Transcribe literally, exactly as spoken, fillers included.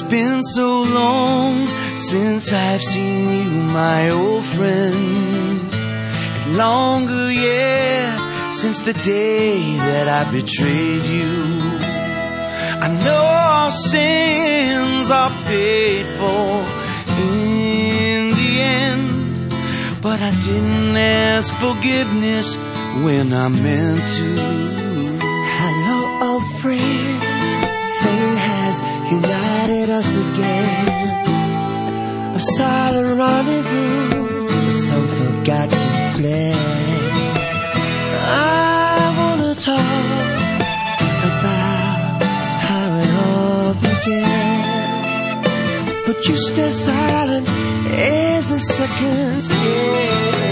been so long since I've seen you, my old friend. It's longer yet since the day that I betrayed you. I know our sins are paid for in the end, but I didn't ask forgiveness when I meant to. Hello, old friend. Fate has united us again. A silent rendezvous, some forgotten plan. I wanna talk about how it all began, but you stay silent as the seconds stay.